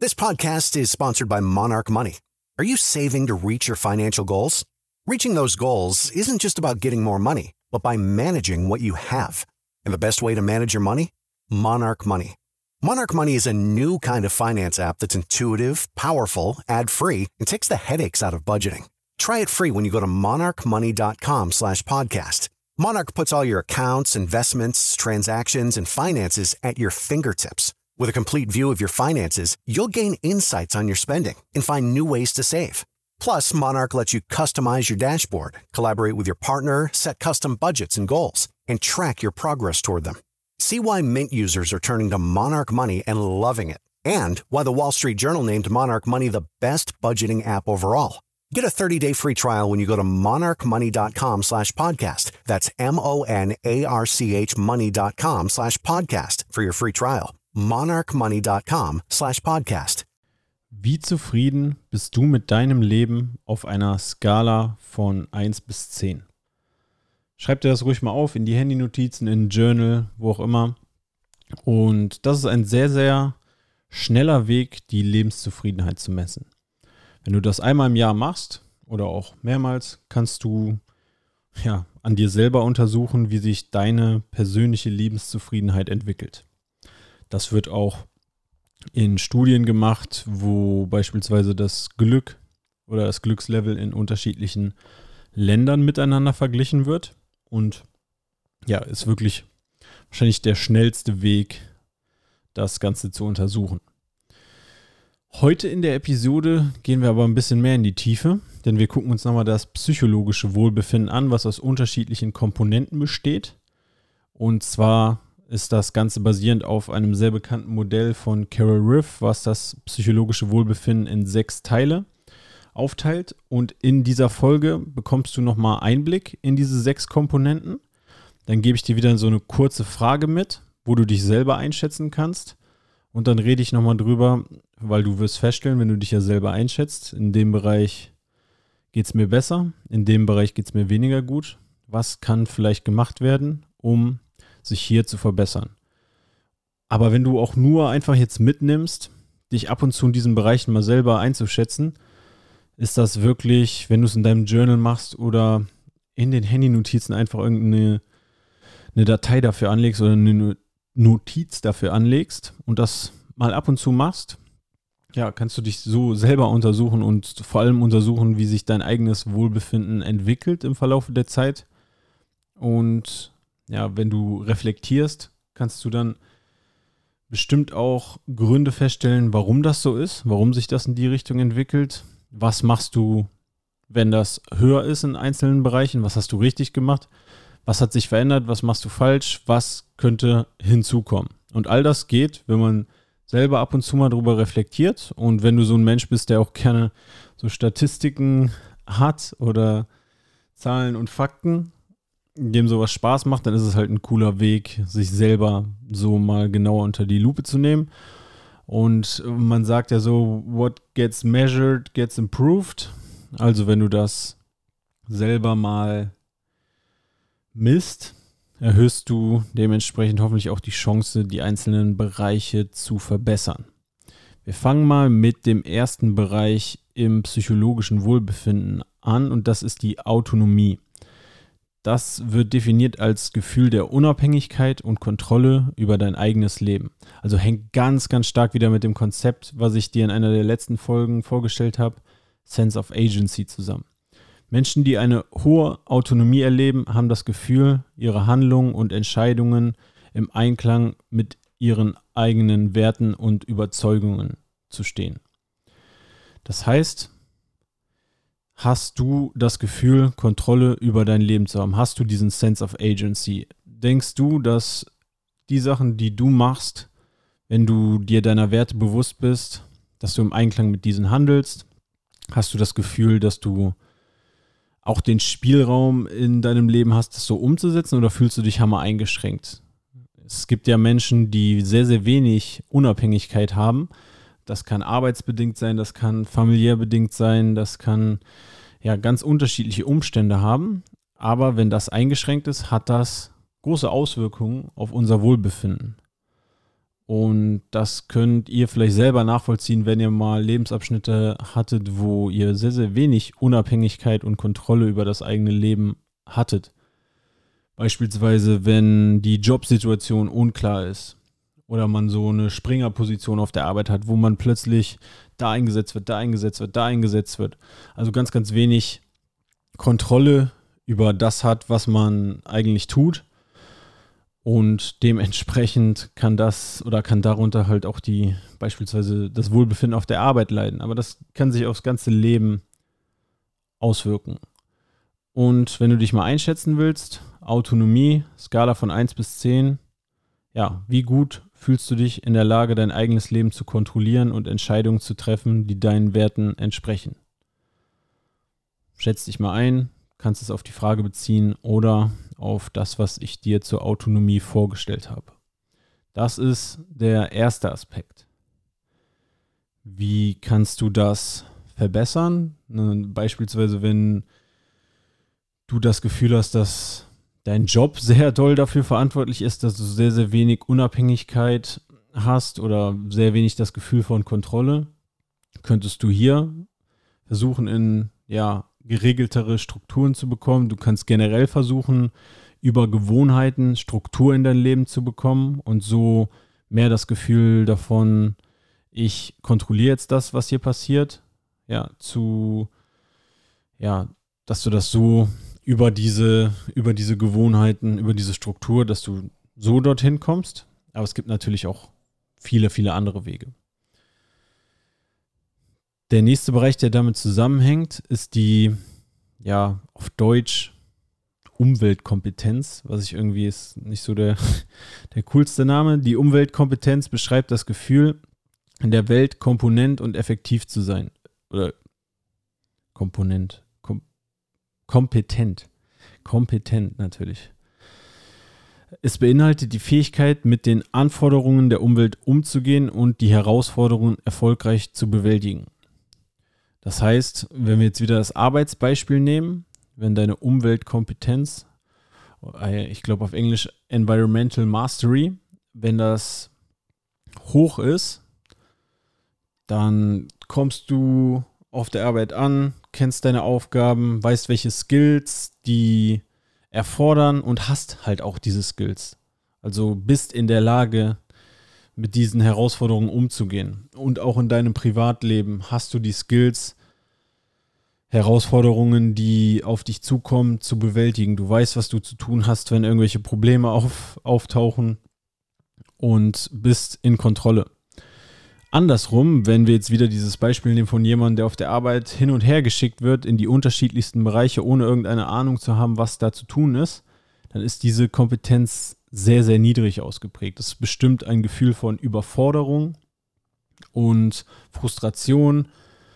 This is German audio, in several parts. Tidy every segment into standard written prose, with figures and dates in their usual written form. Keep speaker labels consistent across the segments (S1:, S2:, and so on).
S1: This podcast is sponsored by Monarch Money. Are you saving to reach your financial goals? Reaching those goals isn't just about getting more money, but by managing what you have. And the best way to manage your money? Monarch Money. Monarch Money is a new kind of finance app that's intuitive, powerful, ad-free, and takes the headaches out of budgeting. Try it free when you go to monarchmoney.com/podcast. Monarch puts all your accounts, investments, transactions, and finances at your fingertips. With a complete view of your finances, you'll gain insights on your spending and find new ways to save. Plus, Monarch lets you customize your dashboard, collaborate with your partner, set custom budgets and goals, and track your progress toward them. See why Mint users are turning to Monarch Money and loving it, and why the Wall Street Journal named Monarch Money the best budgeting app overall. Get a 30-day free trial when you go to monarchmoney.com/podcast. That's MONARCH money.com/podcast for your free trial. monarchmoney.com/podcast.
S2: Wie zufrieden bist du mit deinem Leben auf einer Skala von 1 bis 10? Schreib dir das ruhig mal auf in die Handynotizen, in ein Journal, wo auch immer. Und das ist ein sehr, sehr schneller Weg, die Lebenszufriedenheit zu messen. Wenn du das einmal im Jahr machst oder auch mehrmals, kannst du an dir selber untersuchen, wie sich deine persönliche Lebenszufriedenheit entwickelt. Das wird auch in Studien gemacht, wo beispielsweise das Glück oder das Glückslevel in unterschiedlichen Ländern miteinander verglichen wird. Und ist wirklich wahrscheinlich der schnellste Weg, das Ganze zu untersuchen. Heute in der Episode gehen wir aber ein bisschen mehr in die Tiefe, denn wir gucken uns nochmal das psychologische Wohlbefinden an, was aus unterschiedlichen Komponenten besteht. Und zwar ist das Ganze basierend auf einem sehr bekannten Modell von Carol Riff, was das psychologische Wohlbefinden in 6 Teile aufteilt. Und in dieser Folge bekommst du nochmal Einblick in diese 6 Komponenten. Dann gebe ich dir wieder so eine kurze Frage mit, wo du dich selber einschätzen kannst. Und dann rede ich nochmal drüber, weil du wirst feststellen, wenn du dich ja selber einschätzt, in dem Bereich geht es mir besser, in dem Bereich geht es mir weniger gut. Was kann vielleicht gemacht werden, um sich hier zu verbessern? Aber wenn du auch nur einfach jetzt mitnimmst, dich ab und zu in diesen Bereichen mal selber einzuschätzen, ist das wirklich, wenn du es in deinem Journal machst oder in den Handynotizen einfach irgendeine Datei dafür anlegst oder eine Notiz dafür anlegst und das mal ab und zu machst, kannst du dich so selber untersuchen und vor allem untersuchen, wie sich dein eigenes Wohlbefinden entwickelt im Verlauf der Zeit. Und wenn du reflektierst, kannst du dann bestimmt auch Gründe feststellen, warum das so ist, warum sich das in die Richtung entwickelt. Was machst du, wenn das höher ist in einzelnen Bereichen? Was hast du richtig gemacht? Was hat sich verändert? Was machst du falsch? Was könnte hinzukommen? Und all das geht, wenn man selber ab und zu mal drüber reflektiert. Und wenn du so ein Mensch bist, der auch gerne so Statistiken hat oder Zahlen und Fakten, dem sowas Spaß macht, dann ist es halt ein cooler Weg, sich selber so mal genauer unter die Lupe zu nehmen. Und man sagt ja so, what gets measured gets improved. Also wenn du das selber mal misst, erhöhst du dementsprechend hoffentlich auch die Chance, die einzelnen Bereiche zu verbessern. Wir fangen mal mit dem ersten Bereich im psychologischen Wohlbefinden an und das ist die Autonomie. Das wird definiert als Gefühl der Unabhängigkeit und Kontrolle über dein eigenes Leben. Also hängt ganz, ganz stark wieder mit dem Konzept, was ich dir in einer der letzten Folgen vorgestellt habe, Sense of Agency zusammen. Menschen, die eine hohe Autonomie erleben, haben das Gefühl, ihre Handlungen und Entscheidungen im Einklang mit ihren eigenen Werten und Überzeugungen zu stehen. Das heißt, hast du das Gefühl, Kontrolle über dein Leben zu haben? Hast du diesen Sense of Agency? Denkst du, dass die Sachen, die du machst, wenn du dir deiner Werte bewusst bist, dass du im Einklang mit diesen handelst? Hast du das Gefühl, dass du auch den Spielraum in deinem Leben hast, das so umzusetzen, oder fühlst du dich hammer eingeschränkt? Es gibt ja Menschen, die sehr, sehr wenig Unabhängigkeit haben. Das kann arbeitsbedingt sein, das kann familiär bedingt sein, das kann ganz unterschiedliche Umstände haben. Aber wenn das eingeschränkt ist, hat das große Auswirkungen auf unser Wohlbefinden. Und das könnt ihr vielleicht selber nachvollziehen, wenn ihr mal Lebensabschnitte hattet, wo ihr sehr, sehr wenig Unabhängigkeit und Kontrolle über das eigene Leben hattet. Beispielsweise, wenn die Jobsituation unklar ist oder man so eine Springerposition auf der Arbeit hat, wo man plötzlich da eingesetzt wird, da eingesetzt wird, da eingesetzt wird. Also ganz, ganz wenig Kontrolle über das hat, was man eigentlich tut. Und dementsprechend kann darunter halt auch beispielsweise das Wohlbefinden auf der Arbeit leiden. Aber das kann sich aufs ganze Leben auswirken. Und wenn du dich mal einschätzen willst, Autonomie, Skala von 1 bis 10, ja, wie gut fühlst du dich in der Lage, dein eigenes Leben zu kontrollieren und Entscheidungen zu treffen, die deinen Werten entsprechen? Schätz dich mal ein, kannst es auf die Frage beziehen oder auf das, was ich dir zur Autonomie vorgestellt habe. Das ist der erste Aspekt. Wie kannst du das verbessern? Beispielsweise, wenn du das Gefühl hast, dass dein Job sehr doll dafür verantwortlich ist, dass du sehr, sehr wenig Unabhängigkeit hast oder sehr wenig das Gefühl von Kontrolle, könntest du hier versuchen, in geregeltere Strukturen zu bekommen. Du kannst generell versuchen, über Gewohnheiten Struktur in dein Leben zu bekommen und so mehr das Gefühl davon, ich kontrolliere jetzt das, was hier passiert, dass du das so über diese Gewohnheiten, über diese Struktur, dass du so dorthin kommst. Aber es gibt natürlich auch viele, viele andere Wege. Der nächste Bereich, der damit zusammenhängt, ist die, auf Deutsch Umweltkompetenz, was ich irgendwie ist nicht so der coolste Name. Die Umweltkompetenz beschreibt das Gefühl, in der Welt komponent und effektiv zu sein. Oder kompetent natürlich. Es beinhaltet die Fähigkeit, mit den Anforderungen der Umwelt umzugehen und die Herausforderungen erfolgreich zu bewältigen. Das heißt, wenn wir jetzt wieder das Arbeitsbeispiel nehmen, wenn deine Umweltkompetenz, ich glaube auf Englisch Environmental Mastery, wenn das hoch ist, dann kommst du auf der Arbeit an, kennst deine Aufgaben, weißt, welche Skills die erfordern und hast halt auch diese Skills. Also bist in der Lage, mit diesen Herausforderungen umzugehen. Und auch in deinem Privatleben hast du die Skills, Herausforderungen, die auf dich zukommen, zu bewältigen. Du weißt, was du zu tun hast, wenn irgendwelche Probleme auftauchen und bist in Kontrolle. Andersrum, wenn wir jetzt wieder dieses Beispiel nehmen von jemandem, der auf der Arbeit hin und her geschickt wird in die unterschiedlichsten Bereiche, ohne irgendeine Ahnung zu haben, was da zu tun ist, dann ist diese Kompetenz sehr, sehr niedrig ausgeprägt. Das ist bestimmt ein Gefühl von Überforderung und Frustration,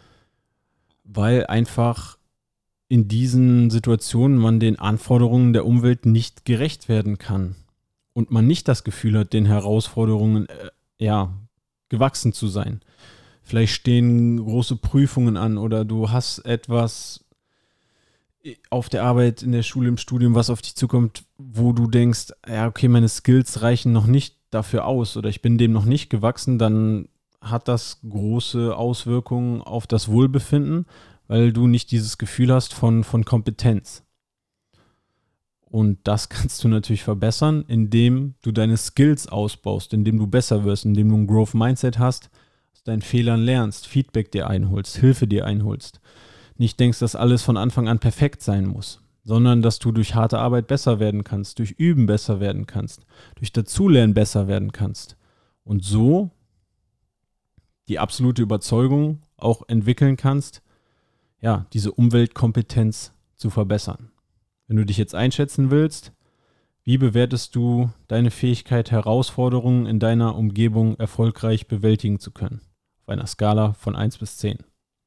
S2: weil einfach in diesen Situationen man den Anforderungen der Umwelt nicht gerecht werden kann und man nicht das Gefühl hat, den Herausforderungen gewachsen zu sein. Vielleicht stehen große Prüfungen an oder du hast etwas auf der Arbeit, in der Schule, im Studium, was auf dich zukommt, wo du denkst, meine Skills reichen noch nicht dafür aus oder ich bin dem noch nicht gewachsen, dann hat das große Auswirkungen auf das Wohlbefinden, weil du nicht dieses Gefühl hast von Kompetenz. Und das kannst du natürlich verbessern, indem du deine Skills ausbaust, indem du besser wirst, indem du ein Growth Mindset hast, aus deinen Fehlern lernst, Feedback dir einholst, Hilfe dir einholst. Nicht denkst, dass alles von Anfang an perfekt sein muss, sondern dass du durch harte Arbeit besser werden kannst, durch Üben besser werden kannst, durch Dazulernen besser werden kannst. Und so die absolute Überzeugung auch entwickeln kannst, diese Umweltkompetenz zu verbessern. Wenn du dich jetzt einschätzen willst, wie bewertest du deine Fähigkeit, Herausforderungen in deiner Umgebung erfolgreich bewältigen zu können? Auf einer Skala von 1 bis 10.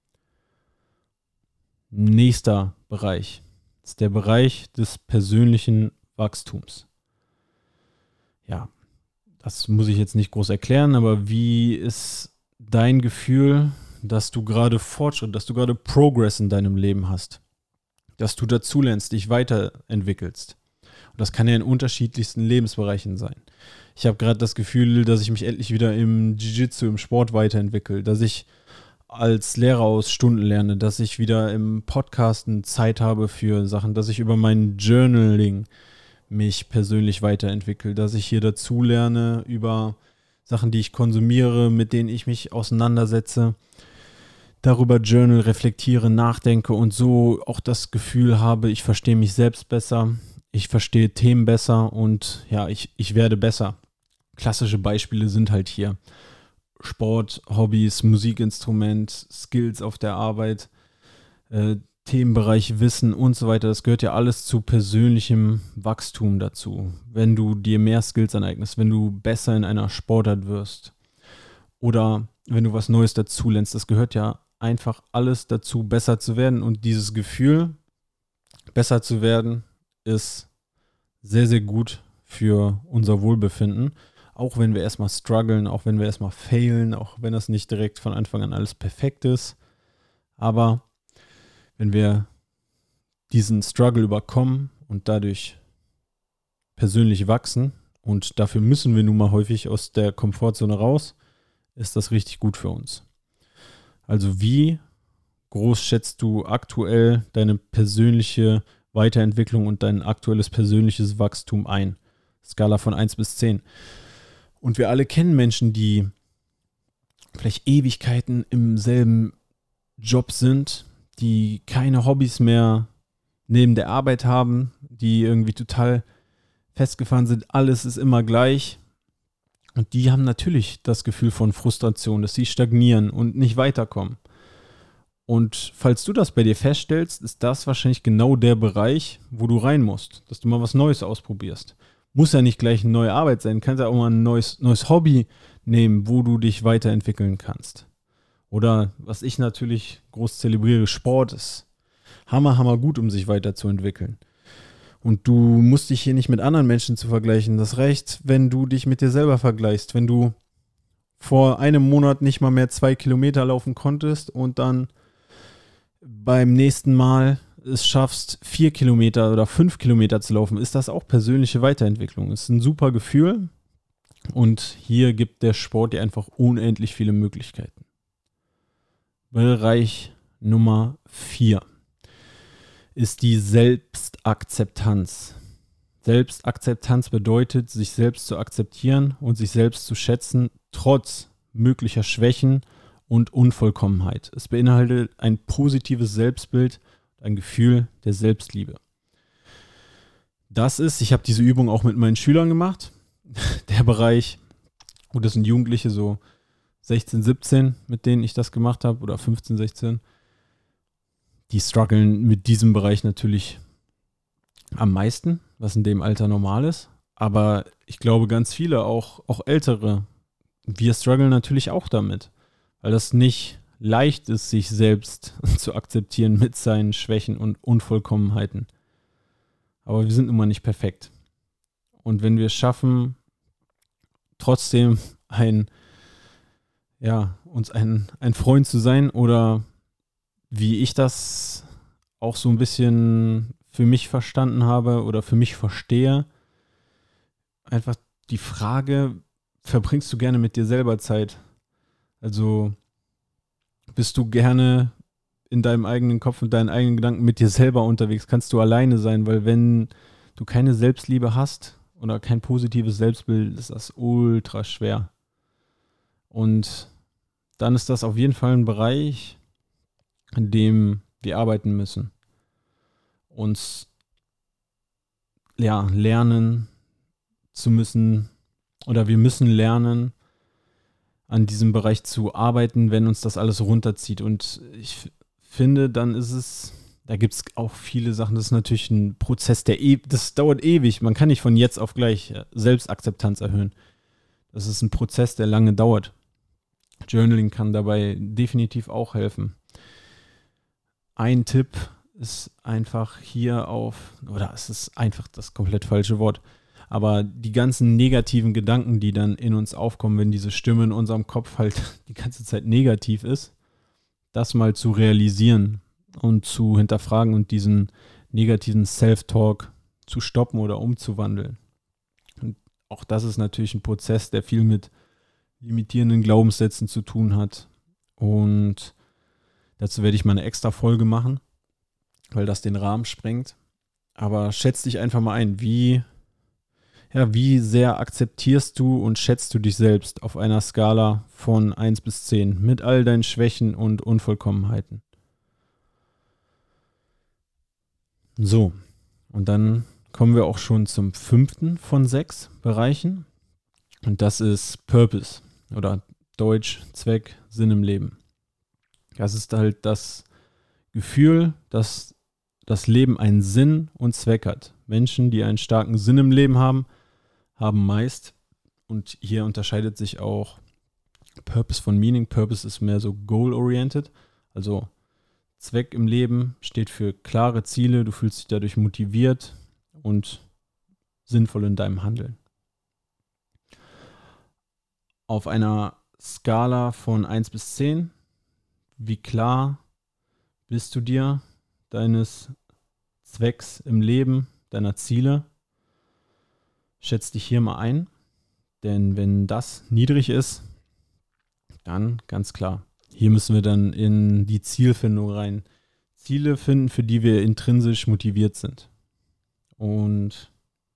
S2: Nächster Bereich ist der Bereich des persönlichen Wachstums. Das muss ich jetzt nicht groß erklären, aber wie ist dein Gefühl, dass du gerade Fortschritt, dass du gerade Progress in deinem Leben hast? Dass du dazulernst, dich weiterentwickelst. Und das kann ja in unterschiedlichsten Lebensbereichen sein. Ich habe gerade das Gefühl, dass ich mich endlich wieder im Jiu-Jitsu, im Sport weiterentwickle, dass ich als Lehrer aus Stunden lerne, dass ich wieder im Podcasten Zeit habe für Sachen, dass ich über mein Journaling mich persönlich weiterentwickle, dass ich hier dazu lerne über Sachen, die ich konsumiere, mit denen ich mich auseinandersetze, darüber journal, reflektiere, nachdenke und so auch das Gefühl habe, ich verstehe mich selbst besser, ich verstehe Themen besser und ja, ich werde besser. Klassische Beispiele sind halt hier Sport, Hobbys, Musikinstrument, Skills auf der Arbeit, Themenbereich Wissen und so weiter. Das gehört ja alles zu persönlichem Wachstum dazu. Wenn du dir mehr Skills aneignest, wenn du besser in einer Sportart wirst oder wenn du was Neues dazulernst, das gehört ja einfach alles dazu, besser zu werden. Und dieses Gefühl, besser zu werden, ist sehr, sehr gut für unser Wohlbefinden. Auch wenn wir erstmal strugglen, auch wenn wir erstmal failen, auch wenn das nicht direkt von Anfang an alles perfekt ist. Aber wenn wir diesen Struggle überkommen und dadurch persönlich wachsen, und dafür müssen wir nun mal häufig aus der Komfortzone raus, ist das richtig gut für uns. Also wie groß schätzt du aktuell deine persönliche Weiterentwicklung und dein aktuelles persönliches Wachstum ein? Skala von 1 bis 10. Und wir alle kennen Menschen, die vielleicht Ewigkeiten im selben Job sind, die keine Hobbys mehr neben der Arbeit haben, die irgendwie total festgefahren sind, alles ist immer gleich. Und die haben natürlich das Gefühl von Frustration, dass sie stagnieren und nicht weiterkommen. Und falls du das bei dir feststellst, ist das wahrscheinlich genau der Bereich, wo du rein musst, dass du mal was Neues ausprobierst. Muss ja nicht gleich eine neue Arbeit sein, kannst ja auch mal ein neues Hobby nehmen, wo du dich weiterentwickeln kannst. Oder was ich natürlich groß zelebriere, Sport ist hammer gut, um sich weiterzuentwickeln. Und du musst dich hier nicht mit anderen Menschen zu vergleichen. Das reicht, wenn du dich mit dir selber vergleichst. Wenn du vor einem Monat nicht mal mehr 2 Kilometer laufen konntest und dann beim nächsten Mal es schaffst, 4 Kilometer oder 5 Kilometer zu laufen, ist das auch persönliche Weiterentwicklung. Es ist ein super Gefühl und hier gibt der Sport dir einfach unendlich viele Möglichkeiten. Bereich Nummer 4 ist die Selbstakzeptanz. Selbstakzeptanz bedeutet, sich selbst zu akzeptieren und sich selbst zu schätzen, trotz möglicher Schwächen und Unvollkommenheit. Es beinhaltet ein positives Selbstbild, ein Gefühl der Selbstliebe. Ich habe diese Übung auch mit meinen Schülern gemacht. Der Bereich, gut, das sind Jugendliche, so 16, 17, mit denen ich das gemacht habe, oder 15, 16. Die strugglen mit diesem Bereich natürlich am meisten, was in dem Alter normal ist. Aber ich glaube, ganz viele, auch Ältere, wir strugglen natürlich auch damit, weil das nicht leicht ist, sich selbst zu akzeptieren mit seinen Schwächen und Unvollkommenheiten. Aber wir sind nun mal nicht perfekt. Und wenn wir es schaffen, trotzdem uns ein Freund zu sein oder wie ich das auch so ein bisschen für mich verstanden habe oder für mich verstehe, einfach die Frage, verbringst du gerne mit dir selber Zeit? Also bist du gerne in deinem eigenen Kopf und deinen eigenen Gedanken mit dir selber unterwegs? Kannst du alleine sein? Weil wenn du keine Selbstliebe hast oder kein positives Selbstbild, ist das ultra schwer. Und dann ist das auf jeden Fall ein Bereich, in dem wir arbeiten müssen. Uns lernen zu müssen oder wir müssen lernen, an diesem Bereich zu arbeiten, wenn uns das alles runterzieht. Und ich finde, dann ist es, da gibt es auch viele Sachen, das ist natürlich ein Prozess, das dauert ewig. Man kann nicht von jetzt auf gleich Selbstakzeptanz erhöhen. Das ist ein Prozess, der lange dauert. Journaling kann dabei definitiv auch helfen. Ein Tipp ist einfach es ist einfach das komplett falsche Wort, aber die ganzen negativen Gedanken, die dann in uns aufkommen, wenn diese Stimme in unserem Kopf halt die ganze Zeit negativ ist, das mal zu realisieren und zu hinterfragen und diesen negativen Self-Talk zu stoppen oder umzuwandeln. Und auch das ist natürlich ein Prozess, der viel mit limitierenden Glaubenssätzen zu tun hat. Und dazu werde ich mal eine extra Folge machen, weil das den Rahmen sprengt. Aber schätz dich einfach mal ein, wie sehr akzeptierst du und schätzt du dich selbst auf einer Skala von 1 bis 10 mit all deinen Schwächen und Unvollkommenheiten? So, und dann kommen wir auch schon zum 5. von 6 Bereichen. Und das ist Purpose oder Deutsch Zweck, Sinn im Leben. Das ist halt das Gefühl, dass das Leben einen Sinn und Zweck hat. Menschen, die einen starken Sinn im Leben haben, haben meist, und hier unterscheidet sich auch Purpose von Meaning. Purpose ist mehr so goal-oriented, also Zweck im Leben steht für klare Ziele, du fühlst dich dadurch motiviert und sinnvoll in deinem Handeln. Auf einer Skala von 1 bis 10, wie klar bist du dir deines Zwecks im Leben, deiner Ziele? Schätz dich hier mal ein, denn wenn das niedrig ist, dann ganz klar. Hier müssen wir dann in die Zielfindung rein. Ziele finden, für die wir intrinsisch motiviert sind. Und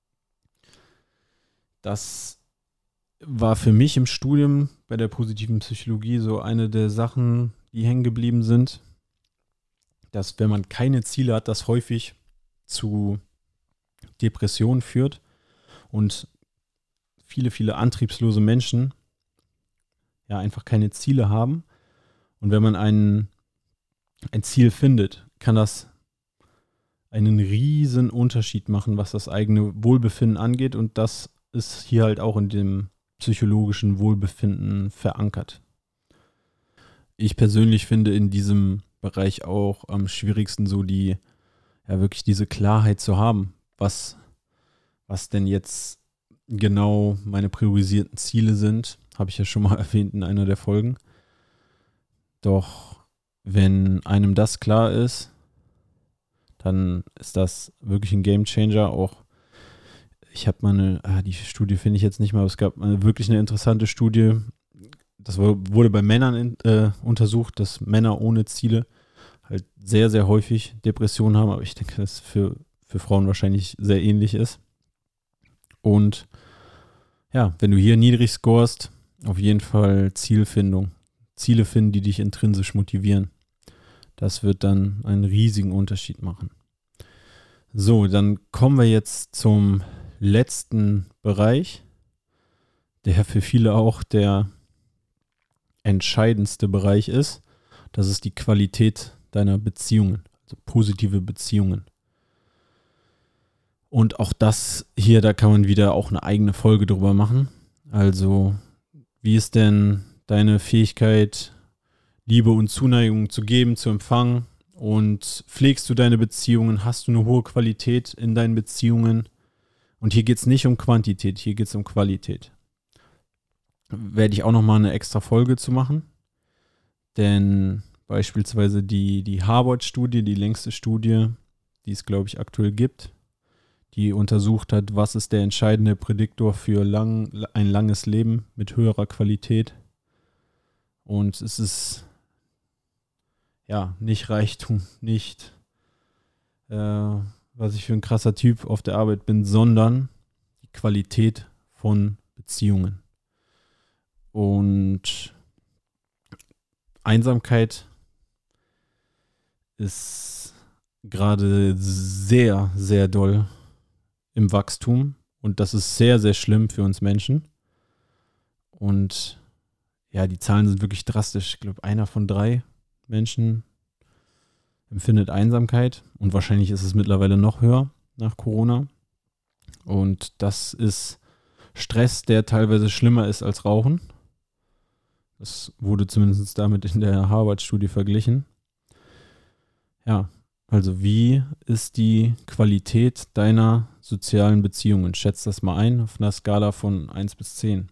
S2: das war für mich im Studium bei der positiven Psychologie so eine der Sachen, die hängen geblieben sind, dass wenn man keine Ziele hat, das häufig zu Depressionen führt und viele antriebslose Menschen ja einfach keine Ziele haben. Und wenn man ein Ziel findet, kann das einen riesen Unterschied machen, was das eigene Wohlbefinden angeht. Und das ist hier halt auch in dem psychologischen Wohlbefinden verankert. Ich persönlich finde in diesem Bereich auch am schwierigsten so wirklich diese Klarheit zu haben, was denn jetzt genau meine priorisierten Ziele sind, habe ich ja schon mal erwähnt in einer der Folgen. Doch wenn einem das klar ist, dann ist das wirklich ein Gamechanger. Auch ich habe mal die Studie finde ich jetzt nicht mehr, aber es gab wirklich eine interessante Studie. Das wurde bei Männern untersucht, dass Männer ohne Ziele halt sehr, sehr häufig Depressionen haben. Aber ich denke, dass es für Frauen wahrscheinlich sehr ähnlich ist. Und ja, wenn du hier niedrig scorest, auf jeden Fall Zielfindung. Ziele finden, die dich intrinsisch motivieren. Das wird dann einen riesigen Unterschied machen. So, dann kommen wir jetzt zum letzten Bereich, der für viele auch der entscheidendste Bereich ist. Das ist die Qualität deiner Beziehungen, also positive Beziehungen. Und auch das hier, da kann man wieder auch eine eigene Folge drüber machen. Also, wie ist denn deine Fähigkeit, Liebe und Zuneigung zu geben, zu empfangen? Und pflegst du deine Beziehungen? Hast du eine hohe Qualität in deinen Beziehungen? Und hier geht es nicht um Quantität, hier geht es um Qualität. Werde ich auch nochmal eine extra Folge zu machen. Denn beispielsweise die Harvard-Studie, die längste Studie, die es, glaube ich, aktuell gibt, die untersucht hat, was ist der entscheidende Prädiktor für ein langes Leben mit höherer Qualität. Und es ist nicht Reichtum, nicht was ich für ein krasser Typ auf der Arbeit bin, sondern die Qualität von Beziehungen. Und Einsamkeit ist gerade sehr, sehr doll im Wachstum und das ist sehr, sehr schlimm für uns Menschen. Und ja, die Zahlen sind wirklich drastisch. Ich glaube, 1 von 3 Menschen empfindet Einsamkeit und wahrscheinlich ist es mittlerweile noch höher nach Corona. Und das ist Stress, der teilweise schlimmer ist als Rauchen. Das wurde zumindest damit in der Harvard-Studie verglichen. Ja, also wie ist die Qualität deiner sozialen Beziehungen? Schätz das mal ein auf einer Skala von 1 bis 10.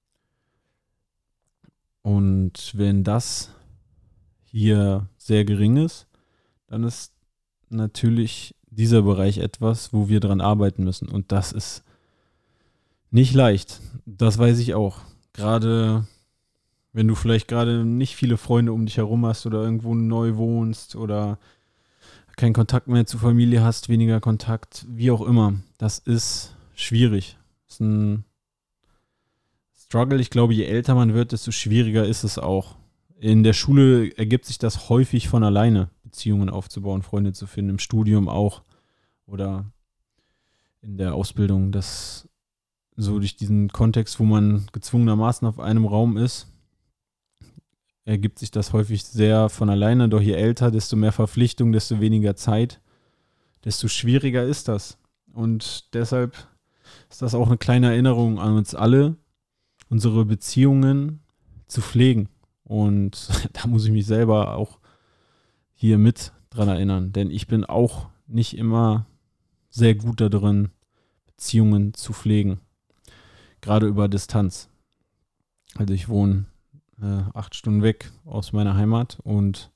S2: Und wenn das hier sehr gering ist, dann ist natürlich dieser Bereich etwas, wo wir dran arbeiten müssen. Und das ist nicht leicht. Das weiß ich auch. Gerade wenn du vielleicht gerade nicht viele Freunde um dich herum hast oder irgendwo neu wohnst oder keinen Kontakt mehr zur Familie hast, weniger Kontakt, wie auch immer. Das ist schwierig. Das ist ein Struggle. Ich glaube, je älter man wird, desto schwieriger ist es auch. In der Schule ergibt sich das häufig von alleine, Beziehungen aufzubauen, Freunde zu finden, im Studium auch oder in der Ausbildung. Das so durch diesen Kontext, wo man gezwungenermaßen auf einem Raum ist, ergibt sich das häufig sehr von alleine. Doch je älter, desto mehr Verpflichtung, desto weniger Zeit, desto schwieriger ist das. Und deshalb ist das auch eine kleine Erinnerung an uns alle, unsere Beziehungen zu pflegen. Und da muss ich mich selber auch hier mit dran erinnern, denn ich bin auch nicht immer sehr gut darin, Beziehungen zu pflegen, gerade über Distanz. Also ich wohne 8 Stunden weg aus meiner Heimat und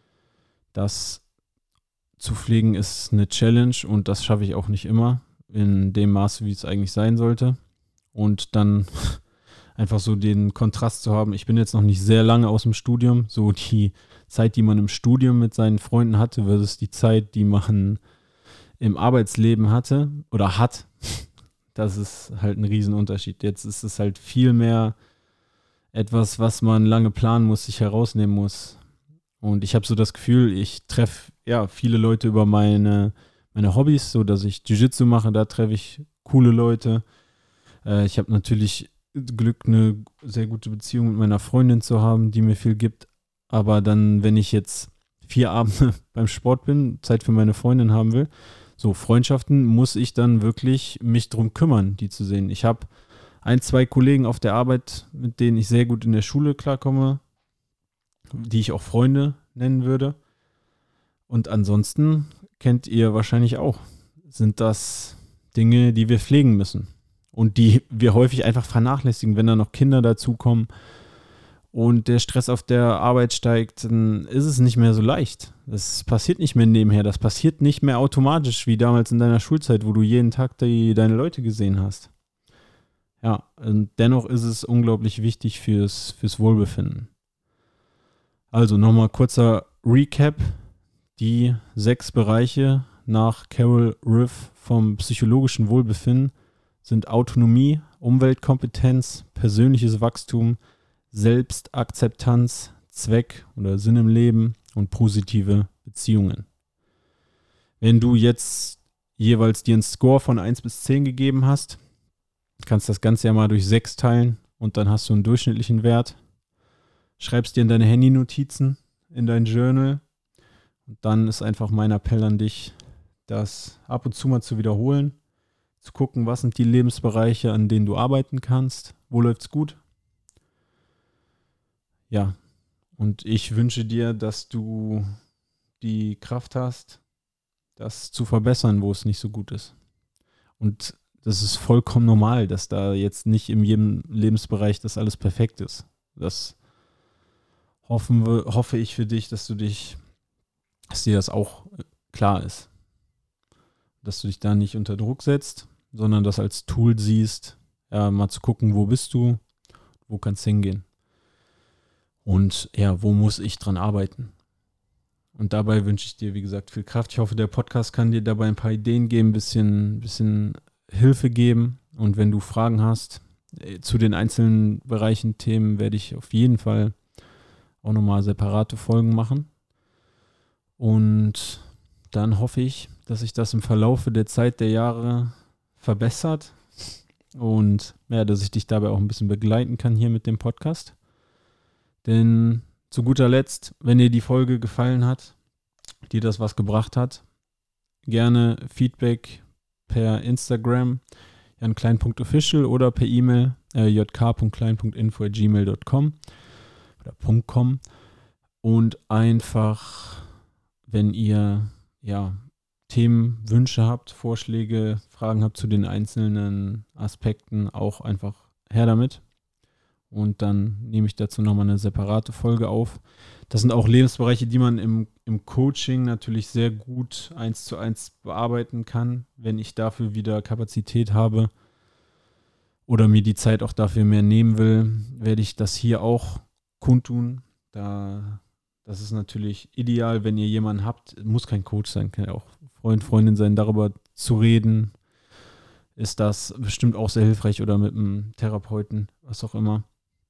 S2: das zu pflegen ist eine Challenge und das schaffe ich auch nicht immer in dem Maße, wie es eigentlich sein sollte. Und dann einfach so den Kontrast zu haben. Ich bin jetzt noch nicht sehr lange aus dem Studium, so die Zeit, die man im Studium mit seinen Freunden hatte, versus die Zeit, die man im Arbeitsleben hatte oder hat. Das ist halt ein Riesenunterschied. Jetzt ist es halt viel mehr etwas, was man lange planen muss, sich herausnehmen muss. Und ich habe so das Gefühl, ich treffe viele Leute über meine Hobbys, so dass ich Jiu-Jitsu mache, da treffe ich coole Leute. Ich habe natürlich Glück, eine sehr gute Beziehung mit meiner Freundin zu haben, die mir viel gibt. Aber dann, wenn ich jetzt 4 Abende beim Sport bin, Zeit für meine Freundin haben will, so Freundschaften, muss ich dann wirklich mich drum kümmern, die zu sehen. Ich habe 1, 2 Kollegen auf der Arbeit, mit denen ich sehr gut in der Schule klarkomme, die ich auch Freunde nennen würde. Und ansonsten kennt ihr wahrscheinlich auch, sind das Dinge, die wir pflegen müssen. Und die wir häufig einfach vernachlässigen, wenn da noch Kinder dazukommen und der Stress auf der Arbeit steigt, dann ist es nicht mehr so leicht. Das passiert nicht mehr nebenher, das passiert nicht mehr automatisch, wie damals in deiner Schulzeit, wo du jeden Tag deine Leute gesehen hast. Ja, und dennoch ist es unglaublich wichtig fürs Wohlbefinden. Also nochmal kurzer Recap. Die 6 Bereiche nach Carol Riff vom psychologischen Wohlbefinden sind Autonomie, Umweltkompetenz, persönliches Wachstum, Selbstakzeptanz, Zweck oder Sinn im Leben und positive Beziehungen. Wenn du jetzt jeweils dir einen Score von 1 bis 10 gegeben hast, kannst das Ganze ja mal durch 6 teilen und dann hast du einen durchschnittlichen Wert. Schreibst dir in deine Handy-Notizen, in dein Journal und dann ist einfach mein Appell an dich, das ab und zu mal zu wiederholen, zu gucken, was sind die Lebensbereiche, an denen du arbeiten kannst, wo läuft's gut. Ja, und ich wünsche dir, dass du die Kraft hast, das zu verbessern, wo es nicht so gut ist. Und das ist vollkommen normal, dass da jetzt nicht in jedem Lebensbereich das alles perfekt ist. Das hoffe ich für dich, dass dir das auch klar ist. Dass du dich da nicht unter Druck setzt, sondern das als Tool siehst, ja, mal zu gucken, wo bist du, wo kannst du hingehen. Und ja, wo muss ich dran arbeiten? Und dabei wünsche ich dir, wie gesagt, viel Kraft. Ich hoffe, der Podcast kann dir dabei ein paar Ideen geben, ein bisschen Hilfe geben. Und wenn du Fragen hast zu den einzelnen Bereichen, Themen, werde ich auf jeden Fall auch nochmal separate Folgen machen. Und dann hoffe ich, dass sich das im Verlaufe der Zeit der Jahre verbessert und ja, dass ich dich dabei auch ein bisschen begleiten kann hier mit dem Podcast. Denn zu guter Letzt, wenn dir die Folge gefallen hat, dir das was gebracht hat, gerne Feedback per Instagram, janklein.official oder per E-Mail jk.klein.info@gmail.com oder .com und einfach, wenn ihr Themen, Wünsche habt, Vorschläge, Fragen habt zu den einzelnen Aspekten, auch einfach her damit. und dann nehme ich dazu nochmal eine separate Folge auf. Das sind auch Lebensbereiche, die man im Coaching natürlich sehr gut 1:1 bearbeiten kann, wenn ich dafür wieder Kapazität habe oder mir die Zeit auch dafür mehr nehmen will, werde ich das hier auch kundtun. Das ist natürlich ideal, wenn ihr jemanden habt, muss kein Coach sein, kann ja auch Freund, Freundin sein, darüber zu reden, ist das bestimmt auch sehr hilfreich oder mit einem Therapeuten, was auch immer.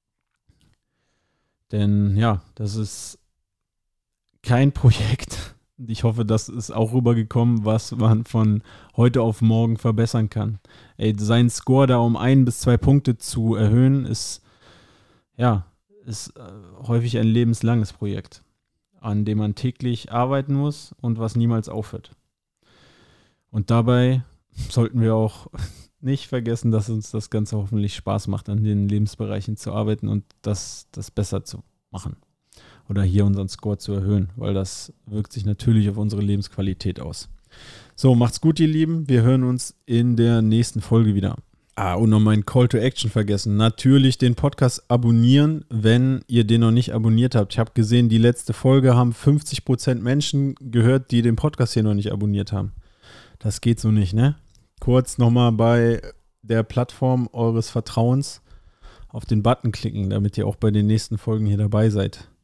S2: Denn ja, das ist kein Projekt. Ich hoffe, das ist auch rübergekommen, was man von heute auf morgen verbessern kann. Seinen Score da um 1 bis 2 Punkte zu erhöhen, ist häufig ein lebenslanges Projekt, an dem man täglich arbeiten muss und was niemals aufhört. Und dabei sollten wir auch nicht vergessen, dass uns das Ganze hoffentlich Spaß macht, an den Lebensbereichen zu arbeiten und das besser zu machen. Oder hier unseren Score zu erhöhen, weil das wirkt sich natürlich auf unsere Lebensqualität aus. So, macht's gut, ihr Lieben. Wir hören uns in der nächsten Folge wieder. Und noch meinen Call to Action vergessen. Natürlich den Podcast abonnieren, wenn ihr den noch nicht abonniert habt. Ich habe gesehen, die letzte Folge haben 50% Menschen gehört, die den Podcast hier noch nicht abonniert haben. Das geht so nicht, ne? Kurz nochmal bei der Plattform eures Vertrauens auf den Button klicken, damit ihr auch bei den nächsten Folgen hier dabei seid.